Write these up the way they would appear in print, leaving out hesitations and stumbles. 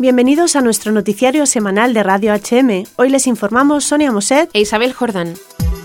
Bienvenidos a nuestro noticiario semanal de Radio HM. Hoy les informamos Sonia Moset e Isabel Jordán.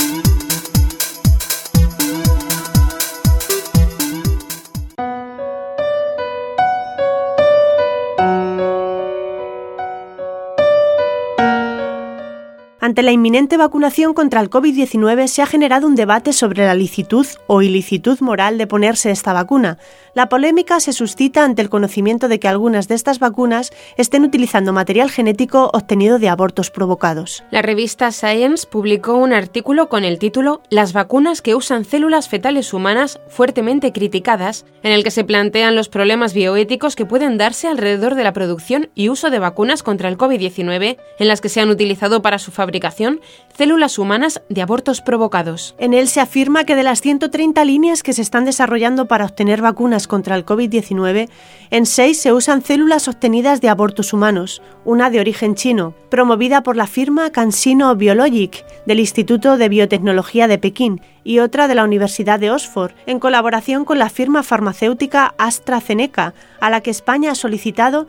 Ante la inminente vacunación contra el COVID-19 se ha generado un debate sobre la licitud o ilicitud moral de ponerse esta vacuna. La polémica se suscita ante el conocimiento de que algunas de estas vacunas estén utilizando material genético obtenido de abortos provocados. La revista Science publicó un artículo con el título «Las vacunas que usan células fetales humanas fuertemente criticadas», en el que se plantean los problemas bioéticos que pueden darse alrededor de la producción y uso de vacunas contra el COVID-19 en las que se han utilizado para su fabricación células humanas de abortos provocados. En él se afirma que de las 130 líneas que se están desarrollando para obtener vacunas contra el COVID-19, en 6 se usan células obtenidas de abortos humanos, una de origen chino, promovida por la firma CanSino Biologic del Instituto de Biotecnología de Pekín, y otra de la Universidad de Oxford, en colaboración con la firma farmacéutica AstraZeneca, a la que España ha solicitado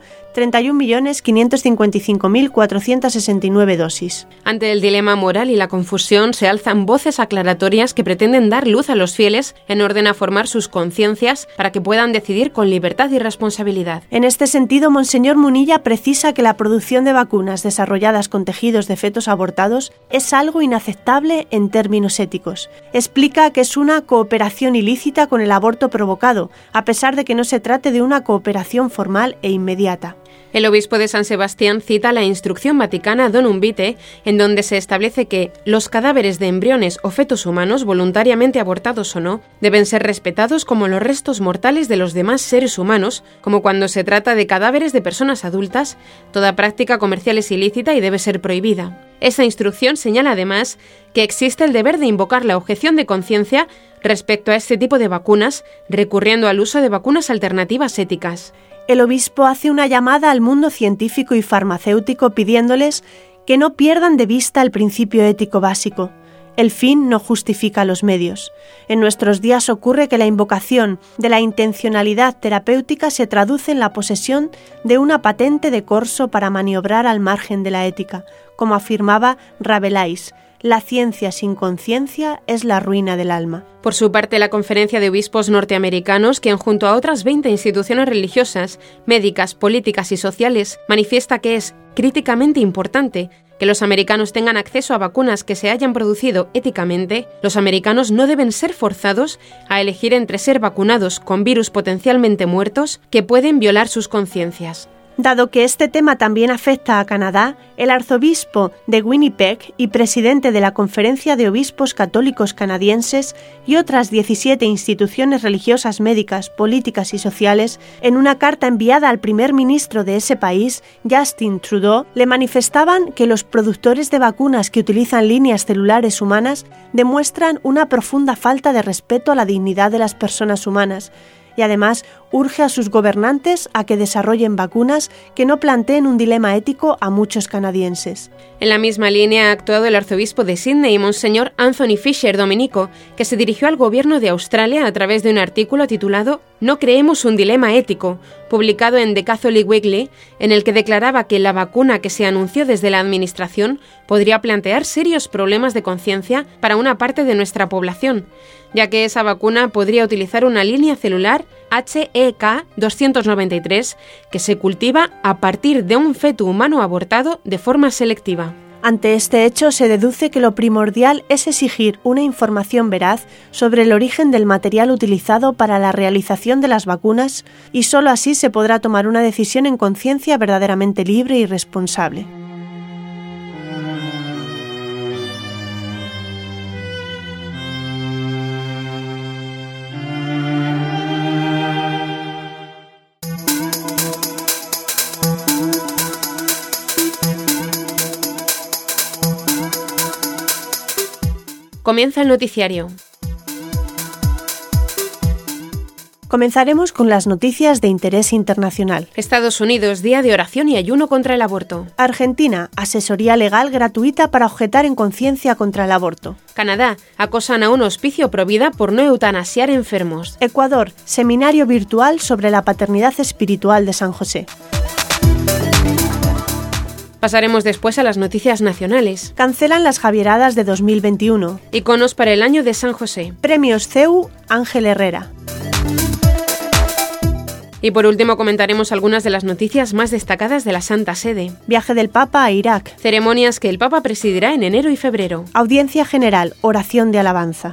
31.555.469 dosis. Ante el dilema moral y la confusión se alzan voces aclaratorias que pretenden dar luz a los fieles en orden a formar sus conciencias para que puedan decidir con libertad y responsabilidad. En este sentido, Monseñor Munilla precisa que la producción de vacunas desarrolladas con tejidos de fetos abortados es algo inaceptable en términos éticos. Explica que es una cooperación ilícita con el aborto provocado, a pesar de que no se trate de una cooperación formal e inmediata. El obispo de San Sebastián cita la Instrucción Vaticana Donum Vitae, en donde se establece que los cadáveres de embriones o fetos humanos, voluntariamente abortados o no, deben ser respetados como los restos mortales de los demás seres humanos, como cuando se trata de cadáveres de personas adultas. Toda práctica comercial es ilícita y debe ser prohibida. Esta instrucción señala además que existe el deber de invocar la objeción de conciencia respecto a este tipo de vacunas, recurriendo al uso de vacunas alternativas éticas. El obispo hace una llamada al mundo científico y farmacéutico pidiéndoles que no pierdan de vista el principio ético básico. El fin no justifica los medios. En nuestros días ocurre que la invocación de la intencionalidad terapéutica se traduce en la posesión de una patente de corso para maniobrar al margen de la ética, como afirmaba Rabelais. La ciencia sin conciencia es la ruina del alma. Por su parte, la Conferencia de Obispos Norteamericanos, quien junto a otras 20 instituciones religiosas, médicas, políticas y sociales, manifiesta que es críticamente importante que los americanos tengan acceso a vacunas que se hayan producido éticamente. Los americanos no deben ser forzados a elegir entre ser vacunados con virus potencialmente muertos que pueden violar sus conciencias. Dado que este tema también afecta a Canadá, el arzobispo de Winnipeg y presidente de la Conferencia de Obispos Católicos Canadienses y otras 17 instituciones religiosas, médicas, políticas y sociales, en una carta enviada al primer ministro de ese país, Justin Trudeau, le manifestaban que los productores de vacunas que utilizan líneas celulares humanas demuestran una profunda falta de respeto a la dignidad de las personas humanas, y además urge a sus gobernantes a que desarrollen vacunas que no planteen un dilema ético a muchos canadienses. En la misma línea ha actuado el arzobispo de Sydney, Monseñor Anthony Fisher Dominico, que se dirigió al gobierno de Australia a través de un artículo titulado «No creemos un dilema ético», publicado en The Catholic Weekly, en el que declaraba que la vacuna que se anunció desde la administración podría plantear serios problemas de conciencia para una parte de nuestra población, ya que esa vacuna podría utilizar una línea celular HEK 293 que se cultiva a partir de un feto humano abortado de forma selectiva. Ante este hecho se deduce que lo primordial es exigir una información veraz sobre el origen del material utilizado para la realización de las vacunas y sólo así se podrá tomar una decisión en conciencia verdaderamente libre y responsable. Comienza el noticiario. Comenzaremos con las noticias de interés internacional. Estados Unidos, día de oración y ayuno contra el aborto. Argentina, asesoría legal gratuita para objetar en conciencia contra el aborto. Canadá, acosan a un hospicio provida por no eutanasiar enfermos. Ecuador, seminario virtual sobre la paternidad espiritual de San José. Pasaremos después a las noticias nacionales. Cancelan las Javieradas de 2021. Iconos para el año de San José. Premios CEU Ángel Herrera. Y por último comentaremos algunas de las noticias más destacadas de la Santa Sede. Viaje del Papa a Irak. Ceremonias que el Papa presidirá en enero y febrero. Audiencia general, oración de alabanza.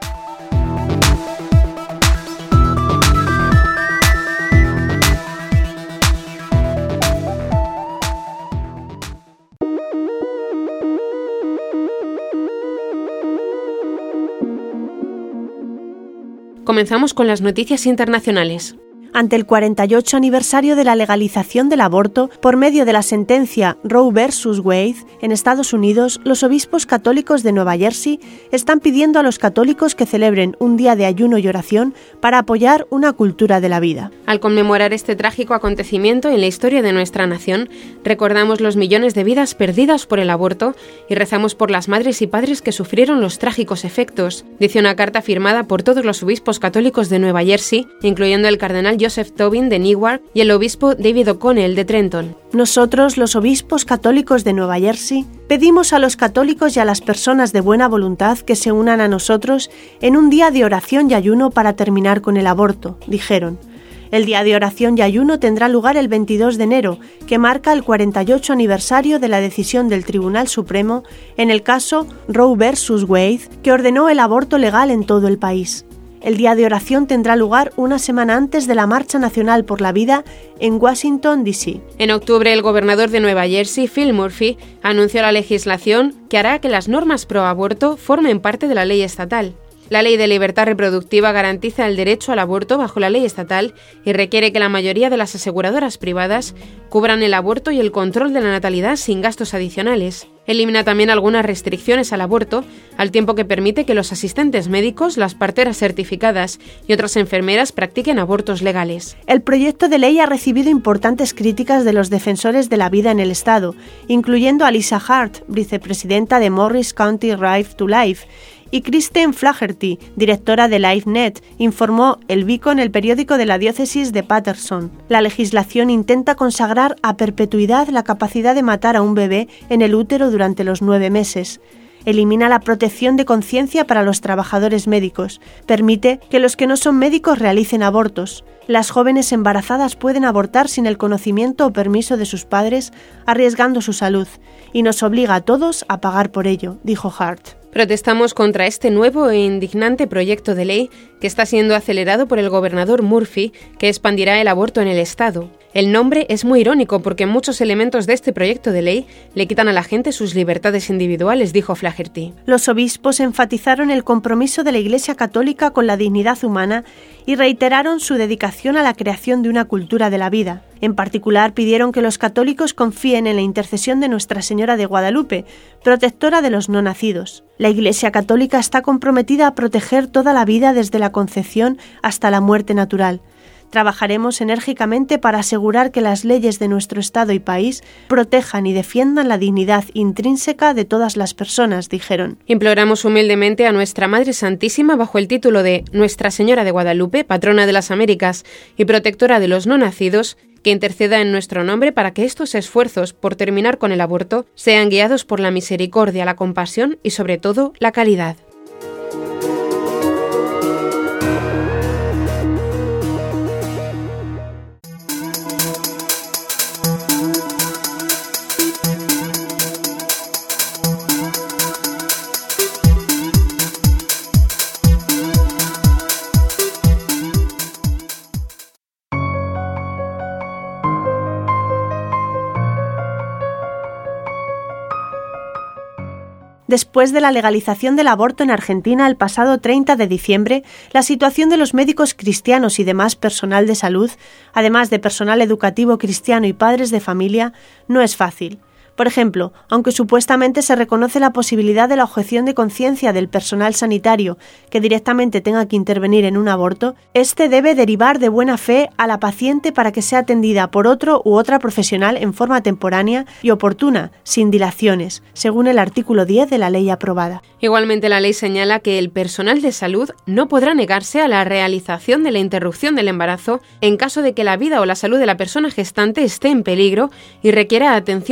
Comenzamos con las noticias internacionales. Ante el 48 aniversario de la legalización del aborto por medio de la sentencia Roe vs. Wade en Estados Unidos, los obispos católicos de Nueva Jersey están pidiendo a los católicos que celebren un día de ayuno y oración para apoyar una cultura de la vida. Al conmemorar este trágico acontecimiento en la historia de nuestra nación, recordamos los millones de vidas perdidas por el aborto y rezamos por las madres y padres que sufrieron los trágicos efectos, dice una carta firmada por todos los obispos católicos de Nueva Jersey, incluyendo el cardenal Joseph Tobin de Newark y el obispo David O'Connell de Trenton. Nosotros, los obispos católicos de Nueva Jersey, pedimos a los católicos y a las personas de buena voluntad que se unan a nosotros en un día de oración y ayuno para terminar con el aborto, dijeron. El día de oración y ayuno tendrá lugar el 22 de enero, que marca el 48 aniversario de la decisión del Tribunal Supremo en el caso Roe vs. Wade, que ordenó el aborto legal en todo el país. El día de oración tendrá lugar una semana antes de la Marcha Nacional por la Vida en Washington, D.C. En octubre, el gobernador de Nueva Jersey, Phil Murphy, anunció la legislación que hará que las normas pro aborto formen parte de la ley estatal. La Ley de Libertad Reproductiva garantiza el derecho al aborto bajo la ley estatal y requiere que la mayoría de las aseguradoras privadas cubran el aborto y el control de la natalidad sin gastos adicionales. Elimina también algunas restricciones al aborto, al tiempo que permite que los asistentes médicos, las parteras certificadas y otras enfermeras practiquen abortos legales. El proyecto de ley ha recibido importantes críticas de los defensores de la vida en el Estado, incluyendo a Lisa Hart, vicepresidenta de Morris County Right to Life, y Kristen Flaherty, directora de LifeNet, informó el Beacon, el periódico de la diócesis de Patterson. La legislación intenta consagrar a perpetuidad la capacidad de matar a un bebé en el útero durante los 9 meses. Elimina la protección de conciencia para los trabajadores médicos. Permite que los que no son médicos realicen abortos. Las jóvenes embarazadas pueden abortar sin el conocimiento o permiso de sus padres, arriesgando su salud. Y nos obliga a todos a pagar por ello, dijo Hart. Protestamos contra este nuevo e indignante proyecto de ley que está siendo acelerado por el gobernador Murphy, que expandirá el aborto en el estado. El nombre es muy irónico porque muchos elementos de este proyecto de ley le quitan a la gente sus libertades individuales, dijo Flaherty. Los obispos enfatizaron el compromiso de la Iglesia Católica con la dignidad humana y reiteraron su dedicación a la creación de una cultura de la vida. En particular, pidieron que los católicos confíen en la intercesión de Nuestra Señora de Guadalupe, protectora de los no nacidos. La Iglesia Católica está comprometida a proteger toda la vida desde la concepción hasta la muerte natural. Trabajaremos enérgicamente para asegurar que las leyes de nuestro Estado y país protejan y defiendan la dignidad intrínseca de todas las personas, dijeron. Imploramos humildemente a Nuestra Madre Santísima bajo el título de Nuestra Señora de Guadalupe, patrona de las Américas y protectora de los no nacidos, que interceda en nuestro nombre para que estos esfuerzos por terminar con el aborto sean guiados por la misericordia, la compasión y sobre todo la caridad. Después de la legalización del aborto en Argentina el pasado 30 de diciembre, la situación de los médicos cristianos y demás personal de salud, además de personal educativo cristiano y padres de familia, no es fácil. Por ejemplo, aunque supuestamente se reconoce la posibilidad de la objeción de conciencia del personal sanitario que directamente tenga que intervenir en un aborto, este debe derivar de buena fe a la paciente para que sea atendida por otro u otra profesional en forma temporánea y oportuna, sin dilaciones, según el artículo 10 de la ley aprobada. Igualmente, la ley señala que el personal de salud no podrá negarse a la realización de la interrupción del embarazo en caso de que la vida o la salud de la persona gestante esté en peligro y requiera atención inmediata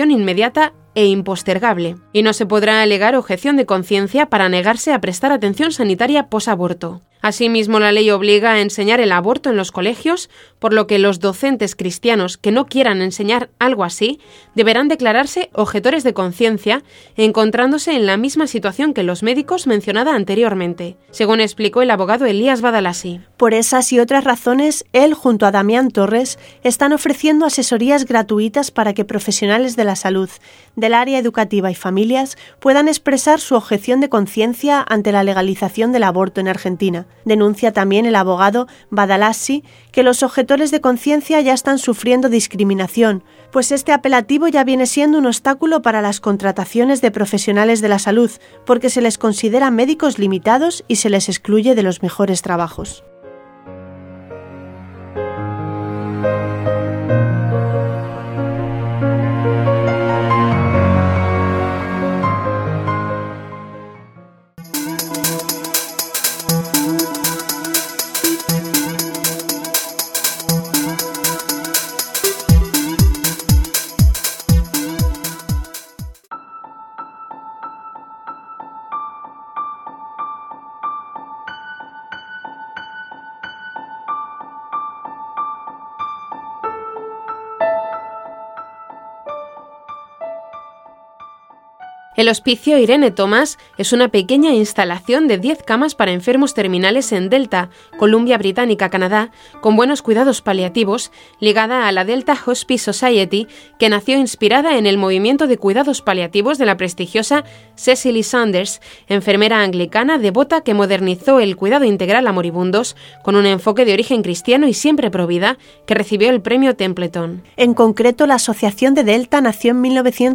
inmediata e impostergable, y no se podrá alegar objeción de conciencia para negarse a prestar atención sanitaria posaborto. Asimismo, la ley obliga a enseñar el aborto en los colegios, por lo que los docentes cristianos que no quieran enseñar algo así deberán declararse objetores de conciencia, encontrándose en la misma situación que los médicos mencionada anteriormente, según explicó el abogado Elías Badalassi. Por esas y otras razones, él, junto a Damián Torres, están ofreciendo asesorías gratuitas para que profesionales de la salud, del área educativa y familias puedan expresar su objeción de conciencia ante la legalización del aborto en Argentina. Denuncia también el abogado Badalassi que los objetores de conciencia ya están sufriendo discriminación, pues este apelativo ya viene siendo un obstáculo para las contrataciones de profesionales de la salud, porque se les considera médicos limitados y se les excluye de los mejores trabajos. El Hospicio Irene Thomas es una pequeña instalación de 10 camas para enfermos terminales en Delta, Columbia Británica, Canadá, con buenos cuidados paliativos, ligada a la Delta Hospice Society, que nació inspirada en el movimiento de cuidados paliativos de la prestigiosa Cecily Saunders, enfermera anglicana devota que modernizó el cuidado integral a moribundos con un enfoque de origen cristiano y siempre provida, que recibió el premio Templeton. En concreto, la Asociación de Delta nació en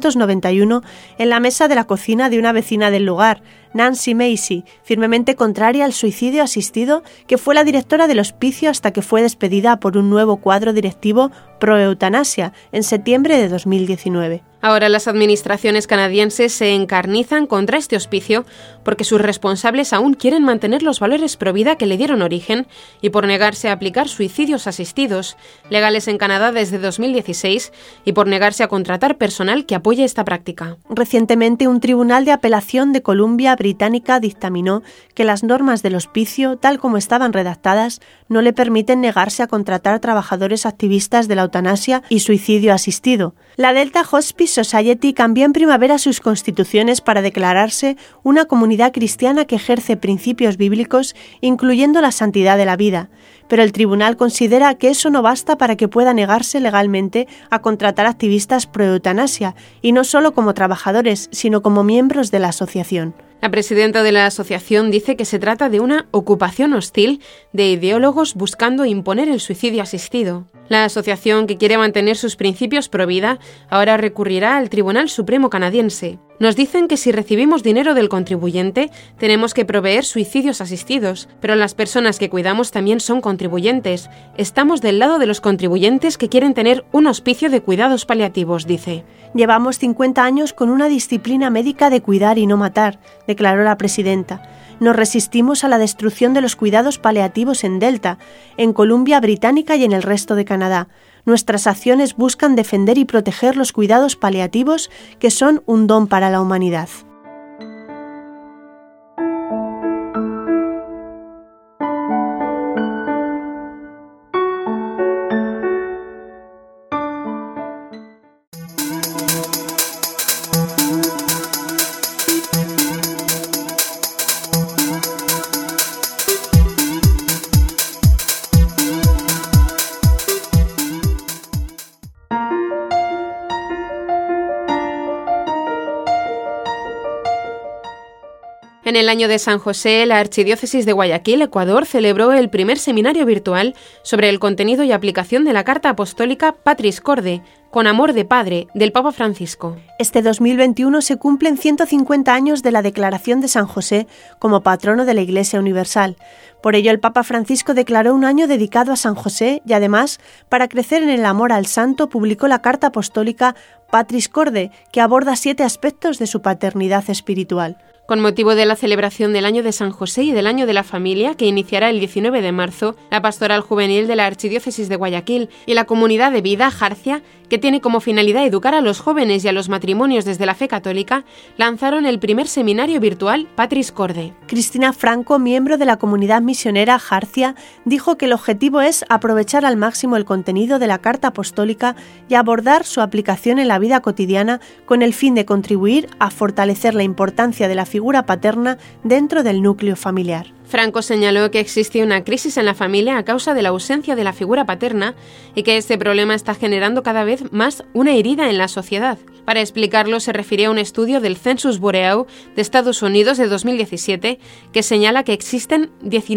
1991 en la mesa de la cocina de una vecina del lugar, Nancy Macy, firmemente contraria al suicidio asistido, que fue la directora del hospicio hasta que fue despedida por un nuevo cuadro directivo pro-eutanasia en septiembre de 2019. Ahora las administraciones canadienses se encarnizan contra este hospicio porque sus responsables aún quieren mantener los valores pro vida que le dieron origen y por negarse a aplicar suicidios asistidos, legales en Canadá desde 2016, y por negarse a contratar personal que apoye esta práctica. Recientemente, un tribunal de apelación de Columbia Británica dictaminó que las normas del hospicio, tal como estaban redactadas, no le permiten negarse a contratar trabajadores activistas de la eutanasia y suicidio asistido. La Delta Hospice Society cambió en primavera sus constituciones para declararse una comunidad cristiana que ejerce principios bíblicos, incluyendo la santidad de la vida. Pero el tribunal considera que eso no basta para que pueda negarse legalmente a contratar activistas pro-eutanasia, y no solo como trabajadores, sino como miembros de la asociación. La presidenta de la asociación dice que se trata de una ocupación hostil de ideólogos buscando imponer el suicidio asistido. La asociación, que quiere mantener sus principios pro vida, ahora recurrirá al Tribunal Supremo canadiense. Nos dicen que si recibimos dinero del contribuyente, tenemos que proveer suicidios asistidos, pero las personas que cuidamos también son contribuyentes. Estamos del lado de los contribuyentes que quieren tener un hospicio de cuidados paliativos, dice. Llevamos 50 años con una disciplina médica de cuidar y no matar, declaró la presidenta. Nos resistimos a la destrucción de los cuidados paliativos en Delta, en Columbia Británica y en el resto de Canadá. Nuestras acciones buscan defender y proteger los cuidados paliativos, que son un don para la humanidad. En el año de San José, la Archidiócesis de Guayaquil, Ecuador, celebró el primer seminario virtual sobre el contenido y aplicación de la Carta Apostólica Patris Corde, con amor de Padre, del Papa Francisco. Este 2021 se cumplen 150 años de la declaración de San José como patrono de la Iglesia Universal. Por ello, el Papa Francisco declaró un año dedicado a San José y, además, para crecer en el amor al santo, publicó la Carta Apostólica Patris Corde, que aborda 7 aspectos de su paternidad espiritual. Con motivo de la celebración del Año de San José y del Año de la Familia, que iniciará el 19 de marzo, la Pastoral Juvenil de la Archidiócesis de Guayaquil y la Comunidad de Vida Jarcia, que tiene como finalidad educar a los jóvenes y a los matrimonios desde la fe católica, lanzaron el primer seminario virtual Patris Corde. Cristina Franco, miembro de la comunidad misionera Jarcia, dijo que el objetivo es aprovechar al máximo el contenido de la Carta Apostólica y abordar su aplicación en la vida cotidiana con el fin de contribuir a fortalecer la importancia de la figura paterna dentro del núcleo familiar. Franco señaló que existe una crisis en la familia a causa de la ausencia de la figura paterna y que este problema está generando cada vez más una herida en la sociedad. Para explicarlo, se refirió a un estudio del Census Bureau de Estados Unidos de 2017 que señala que existen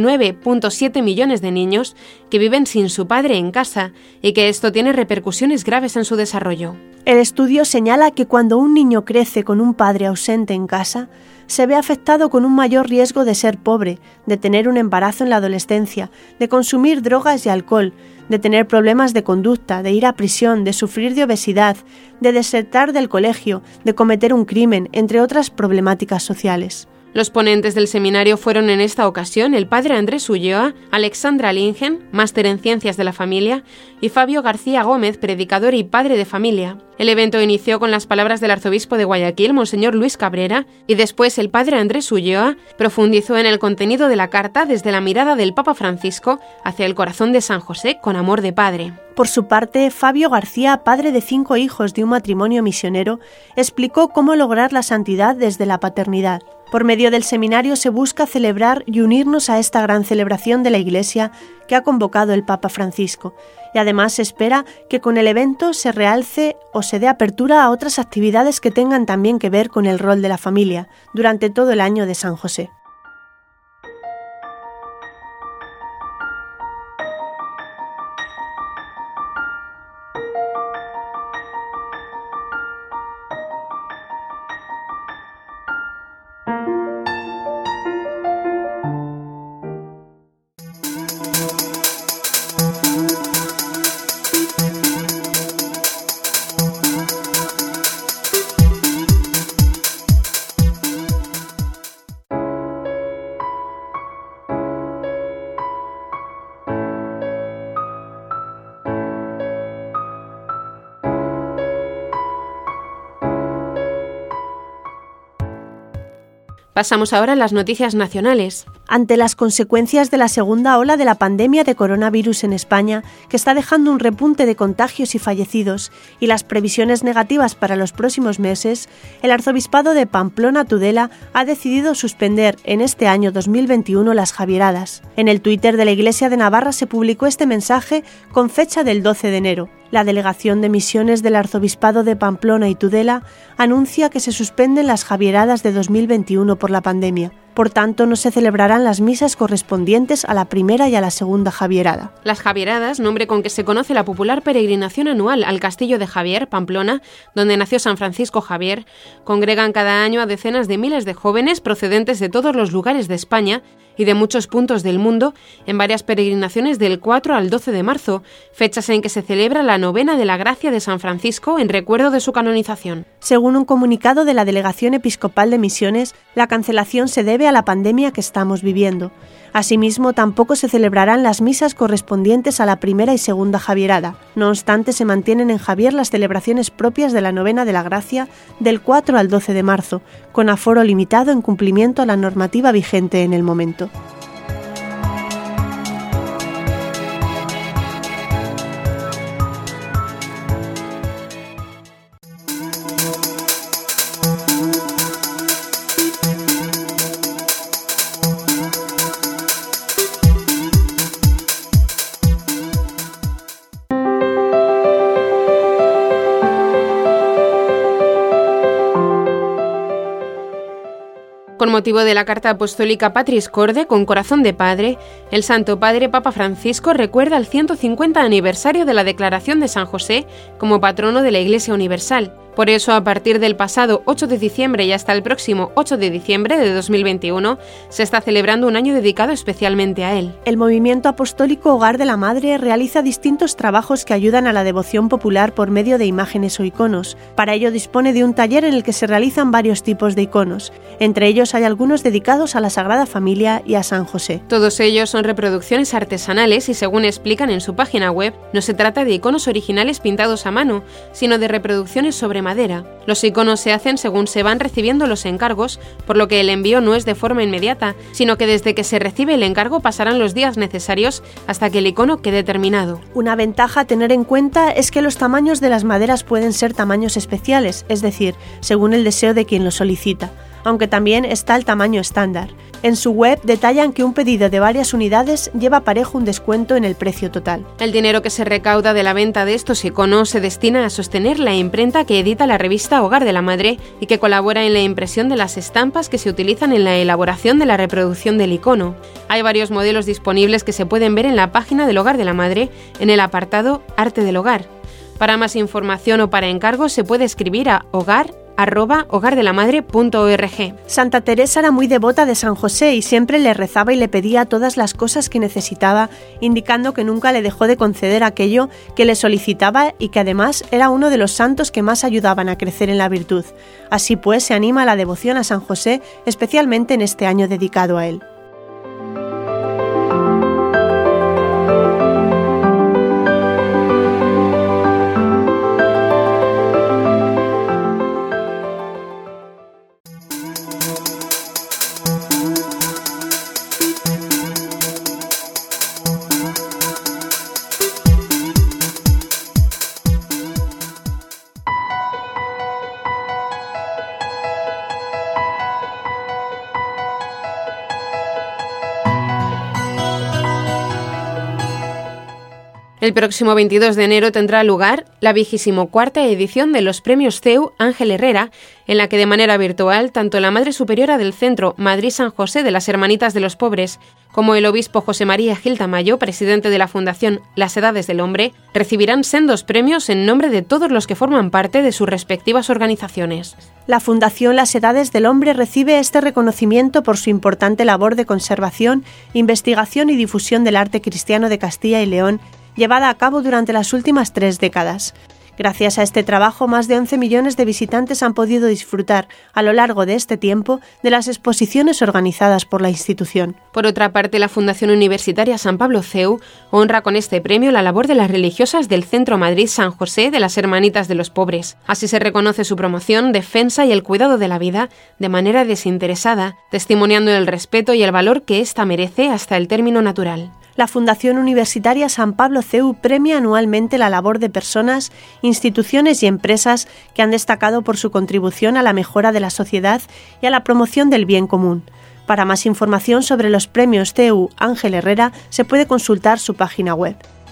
19.7 millones de niños que viven sin su padre en casa y que esto tiene repercusiones graves en su desarrollo. El estudio señala que cuando un niño crece con un padre ausente en casa, se ve afectado con un mayor riesgo de ser pobre, de tener un embarazo en la adolescencia, de consumir drogas y alcohol, de tener problemas de conducta, de ir a prisión, de sufrir de obesidad, de desertar del colegio, de cometer un crimen, entre otras problemáticas sociales. Los ponentes del seminario fueron en esta ocasión el padre Andrés Ulloa, Alexandra Lingen, máster en Ciencias de la Familia, y Fabio García Gómez, predicador y padre de familia. El evento inició con las palabras del arzobispo de Guayaquil, Monseñor Luis Cabrera, y después el padre Andrés Ulloa profundizó en el contenido de la carta desde la mirada del Papa Francisco hacia el corazón de San José con amor de padre. Por su parte, Fabio García, padre de 5 hijos de un matrimonio misionero, explicó cómo lograr la santidad desde la paternidad. Por medio del seminario se busca celebrar y unirnos a esta gran celebración de la Iglesia que ha convocado el Papa Francisco, y además se espera que con el evento se realce o se dé apertura a otras actividades que tengan también que ver con el rol de la familia durante todo el año de San José. Pasamos ahora a las noticias nacionales. Ante las consecuencias de la segunda ola de la pandemia de coronavirus en España, que está dejando un repunte de contagios y fallecidos, y las previsiones negativas para los próximos meses, el Arzobispado de Pamplona-Tudela ha decidido suspender en este año 2021 las Javieradas. En el Twitter de la Iglesia de Navarra se publicó este mensaje con fecha del 12 de enero. La Delegación de Misiones del Arzobispado de Pamplona y Tudela anuncia que se suspenden las Javieradas de 2021 por la pandemia. Por tanto, no se celebrarán las misas correspondientes a la primera y a la segunda Javierada. Las Javieradas, nombre con que se conoce la popular peregrinación anual al Castillo de Javier, Pamplona, donde nació San Francisco Javier, congregan cada año a decenas de miles de jóvenes procedentes de todos los lugares de España y de muchos puntos del mundo en varias peregrinaciones del 4 al 12 de marzo, fechas en que se celebra la novena de la Gracia de San Francisco en recuerdo de su canonización. Según un comunicado de la Delegación Episcopal de Misiones, la cancelación se debe a la pandemia que estamos viviendo. Asimismo, tampoco se celebrarán las misas correspondientes a la primera y segunda Javierada. No obstante, se mantienen en Javier las celebraciones propias de la novena de la Gracia del 4 al 12 de marzo, con aforo limitado en cumplimiento a la normativa vigente en el momento. Con motivo de la carta apostólica Patris Corde, con corazón de padre, el Santo Padre Papa Francisco recuerda el 150 aniversario de la declaración de San José como patrono de la Iglesia Universal. Por eso, a partir del pasado 8 de diciembre y hasta el próximo 8 de diciembre de 2021, se está celebrando un año dedicado especialmente a él. El movimiento apostólico Hogar de la Madre realiza distintos trabajos que ayudan a la devoción popular por medio de imágenes o iconos. Para ello dispone de un taller en el que se realizan varios tipos de iconos. Entre ellos hay algunos dedicados a la Sagrada Familia y a San José. Todos ellos son reproducciones artesanales y, según explican en su página web, no se trata de iconos originales pintados a mano, sino de reproducciones sobre madera. Los iconos se hacen según se van recibiendo los encargos, por lo que el envío no es de forma inmediata, sino que desde que se recibe el encargo pasarán los días necesarios hasta que el icono quede terminado. Una ventaja a tener en cuenta es que los tamaños de las maderas pueden ser tamaños especiales, es decir, según el deseo de quien lo solicita, aunque también está el tamaño estándar. En su web detallan que un pedido de varias unidades lleva parejo un descuento en el precio total. El dinero que se recauda de la venta de estos iconos se destina a sostener la imprenta que edita la revista Hogar de la Madre y que colabora en la impresión de las estampas que se utilizan en la elaboración de la reproducción del icono. Hay varios modelos disponibles que se pueden ver en la página del Hogar de la Madre en el apartado Arte del Hogar. Para más información o para encargos se puede escribir a hogardelamadre.org. Santa Teresa era muy devota de San José y siempre le rezaba y le pedía todas las cosas que necesitaba, indicando que nunca le dejó de conceder aquello que le solicitaba y que además era uno de los santos que más ayudaban a crecer en la virtud. Así pues, se anima a la devoción a San José, especialmente en este año dedicado a él. El próximo 22 de enero tendrá lugar la 24ª edición de los Premios CEU Ángel Herrera, en la que de manera virtual tanto la Madre Superiora del Centro Madrid-San José de las Hermanitas de los Pobres como el obispo José María Gil Tamayo, presidente de la Fundación Las Edades del Hombre, recibirán sendos premios en nombre de todos los que forman parte de sus respectivas organizaciones. La Fundación Las Edades del Hombre recibe este reconocimiento por su importante labor de conservación, investigación y difusión del arte cristiano de Castilla y León, llevada a cabo durante las últimas 3 décadas. Gracias a este trabajo, más de 11 millones de visitantes han podido disfrutar a lo largo de este tiempo de las exposiciones organizadas por la institución. Por otra parte, la Fundación Universitaria San Pablo CEU honra con este premio la labor de las religiosas del Centro Madrid-San José de las Hermanitas de los Pobres. Así se reconoce su promoción, defensa y el cuidado de la vida de manera desinteresada, testimoniando el respeto y el valor que ésta merece hasta el término natural. La Fundación Universitaria San Pablo CEU premia anualmente la labor de personas, instituciones y empresas que han destacado por su contribución a la mejora de la sociedad y a la promoción del bien común. Para más información sobre los premios CEU Ángel Herrera se puede consultar su página web.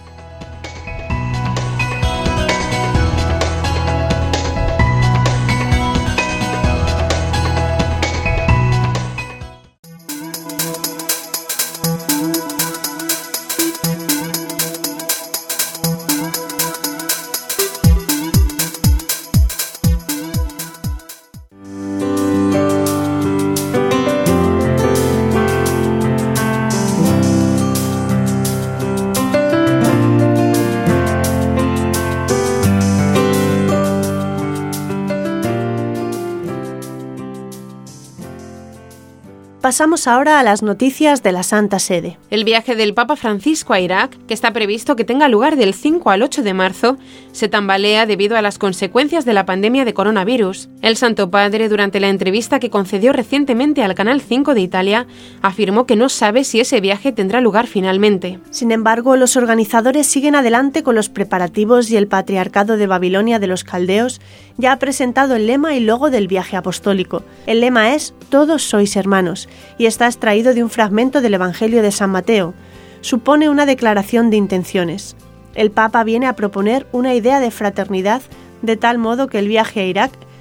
Pasamos ahora a las noticias de la Santa Sede. El viaje del Papa Francisco a Irak, que está previsto que tenga lugar del 5 al 8 de marzo, se tambalea debido a las consecuencias de la pandemia de coronavirus. El Santo Padre, durante la entrevista que concedió recientemente al Canal 5 de Italia, afirmó que no sabe si ese viaje tendrá lugar finalmente. Sin embargo, los organizadores siguen adelante con los preparativos y el Patriarcado de Babilonia de los Caldeos ya ha presentado el lema y logo del viaje apostólico. El lema es «Todos sois hermanos» y está extraído de un fragmento del Evangelio de San Mateo. Supone una declaración de intenciones. El Papa viene a proponer una idea de fraternidad de tal modo que el viaje a Irak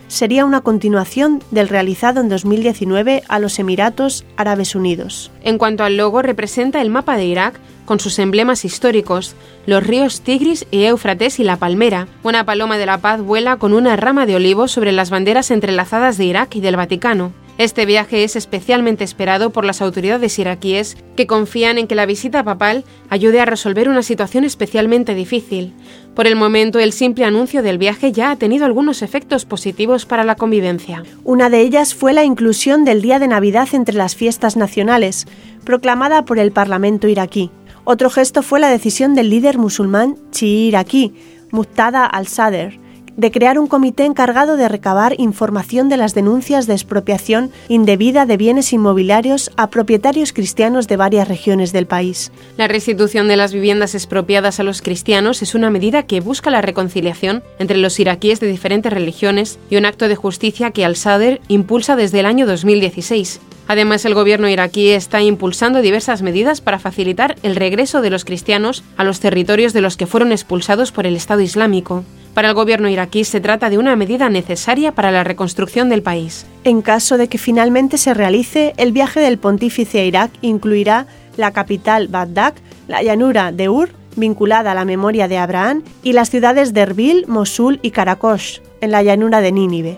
sería una continuación del realizado en 2019 a los Emiratos Árabes Unidos. En cuanto al logo, representa el mapa de Irak con sus emblemas históricos, los ríos Tigris y Éufrates y la palmera. Una paloma de la paz vuela con una rama de olivo sobre las banderas entrelazadas de Irak y del Vaticano. Este viaje es especialmente esperado por las autoridades iraquíes, que confían en que la visita papal ayude a resolver una situación especialmente difícil. Por el momento, el simple anuncio del viaje ya ha tenido algunos efectos positivos para la convivencia. Una de ellas fue la inclusión del día de Navidad entre las fiestas nacionales, proclamada por el Parlamento iraquí. Otro gesto fue la decisión del líder musulmán chií iraquí, Muqtada al-Sadr, de crear un comité encargado de recabar información de las denuncias de expropiación indebida de bienes inmobiliarios a propietarios cristianos de varias regiones del país. La restitución de las viviendas expropiadas a los cristianos es una medida que busca la reconciliación entre los iraquíes de diferentes religiones y un acto de justicia que al-Sadr impulsa desde el año 2016. Además, el gobierno iraquí está impulsando diversas medidas para facilitar el regreso de los cristianos a los territorios de los que fueron expulsados por el Estado Islámico. Para el gobierno iraquí se trata de una medida necesaria para la reconstrucción del país. En caso de que finalmente se realice, el viaje del pontífice a Irak incluirá la capital Bagdad, la llanura de Ur, vinculada a la memoria de Abraham, y las ciudades de Erbil, Mosul y Karakosh, en la llanura de Nínive.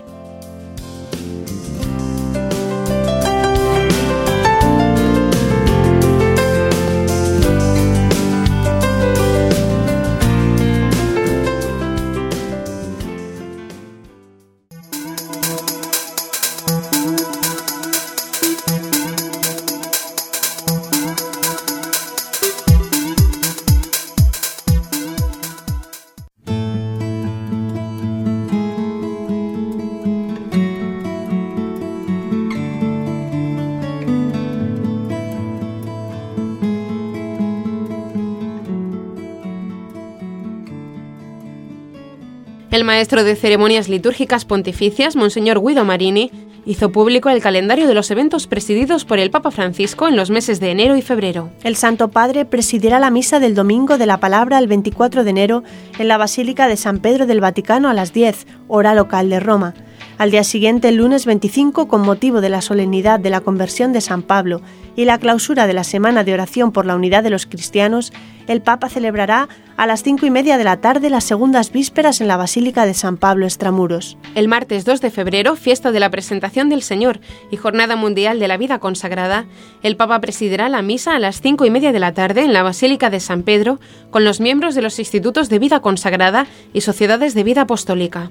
El maestro de ceremonias litúrgicas pontificias, Monseñor Guido Marini, hizo público el calendario de los eventos presididos por el Papa Francisco en los meses de enero y febrero. El Santo Padre presidirá la misa del Domingo de la Palabra el 24 de enero en la Basílica de San Pedro del Vaticano a las 10, hora local de Roma. Al día siguiente, el lunes 25, con motivo de la solemnidad de la conversión de San Pablo y la clausura de la Semana de Oración por la Unidad de los Cristianos, el Papa celebrará a las 5:30 de la tarde las segundas vísperas en la Basílica de San Pablo Extramuros. El martes 2 de febrero, fiesta de la Presentación del Señor y Jornada Mundial de la Vida Consagrada, el Papa presidirá la misa a las 5:30 de la tarde en la Basílica de San Pedro con los miembros de los Institutos de Vida Consagrada y Sociedades de Vida Apostólica.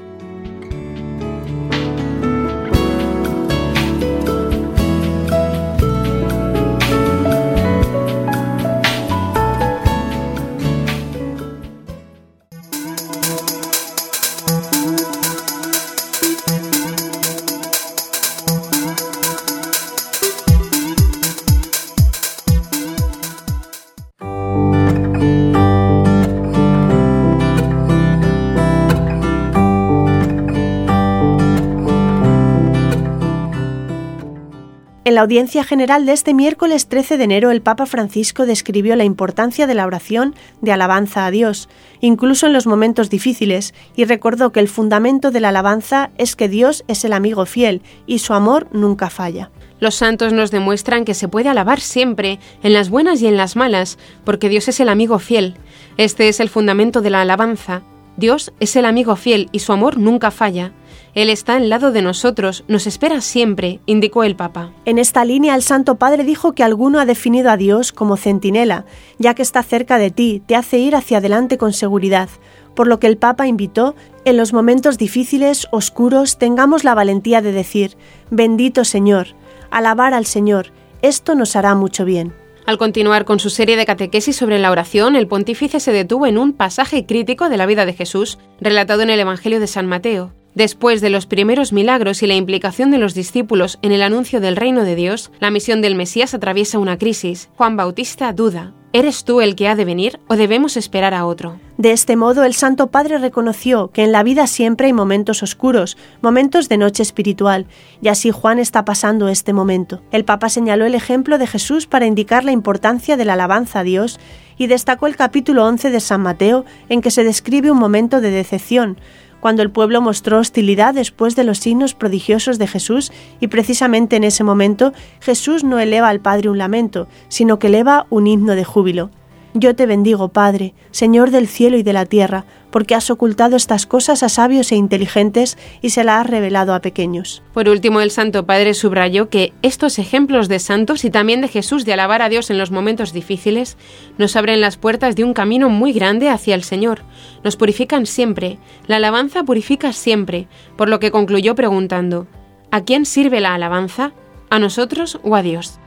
En la audiencia general de este miércoles 13 de enero, el Papa Francisco describió la importancia de la oración de alabanza a Dios, incluso en los momentos difíciles, y recordó que el fundamento de la alabanza es que Dios es el amigo fiel y su amor nunca falla. Los santos nos demuestran que se puede alabar siempre, en las buenas y en las malas, porque Dios es el amigo fiel. Este es el fundamento de la alabanza. Dios es el amigo fiel y su amor nunca falla. Él está al lado de nosotros, nos espera siempre, indicó el Papa. En esta línea, el Santo Padre dijo que alguno ha definido a Dios como centinela, ya que está cerca de ti, te hace ir hacia adelante con seguridad, por lo que el Papa invitó, en los momentos difíciles, oscuros, tengamos la valentía de decir, bendito Señor, alabar al Señor, esto nos hará mucho bien. Al continuar con su serie de catequesis sobre la oración, el pontífice se detuvo en un pasaje crítico de la vida de Jesús, relatado en el Evangelio de San Mateo. Después de los primeros milagros y la implicación de los discípulos en el anuncio del reino de Dios, la misión del Mesías atraviesa una crisis. Juan Bautista duda. ¿Eres tú el que ha de venir o debemos esperar a otro? De este modo, el Santo Padre reconoció que en la vida siempre hay momentos oscuros, momentos de noche espiritual, y así Juan está pasando este momento. El Papa señaló el ejemplo de Jesús para indicar la importancia de la alabanza a Dios y destacó el capítulo 11 de San Mateo, en que se describe un momento de decepción, cuando el pueblo mostró hostilidad después de los signos prodigiosos de Jesús, y precisamente en ese momento Jesús no eleva al Padre un lamento, sino que eleva un himno de júbilo. Yo te bendigo, Padre, Señor del cielo y de la tierra, porque has ocultado estas cosas a sabios e inteligentes y se las has revelado a pequeños. Por último, el Santo Padre subrayó que estos ejemplos de santos y también de Jesús de alabar a Dios en los momentos difíciles nos abren las puertas de un camino muy grande hacia el Señor. Nos purifican siempre. La alabanza purifica siempre, por lo que concluyó preguntando: ¿a quién sirve la alabanza? ¿A nosotros o a Dios?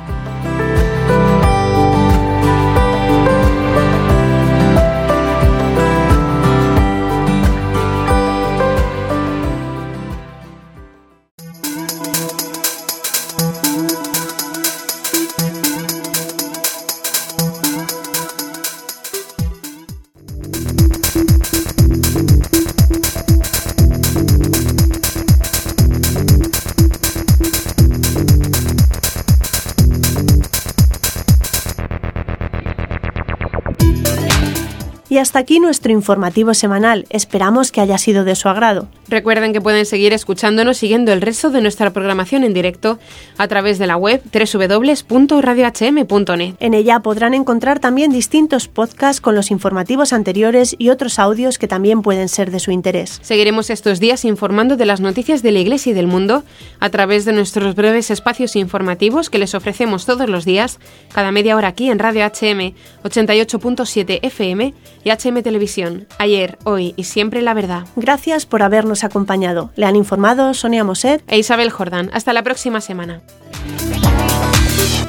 Y hasta aquí nuestro informativo semanal. Esperamos que haya sido de su agrado. Recuerden que pueden seguir escuchándonos siguiendo el resto de nuestra programación en directo a través de la web www.radiohm.net. En ella podrán encontrar también distintos podcasts con los informativos anteriores y otros audios que también pueden ser de su interés. Seguiremos estos días informando de las noticias de la Iglesia y del mundo a través de nuestros breves espacios informativos que les ofrecemos todos los días, cada media hora aquí en Radio HM 88.7 FM y HM Televisión. Ayer, hoy y siempre la verdad. Gracias por habernos acompañado. Le han informado Sonia Moset e Isabel Jordán. Hasta la próxima semana.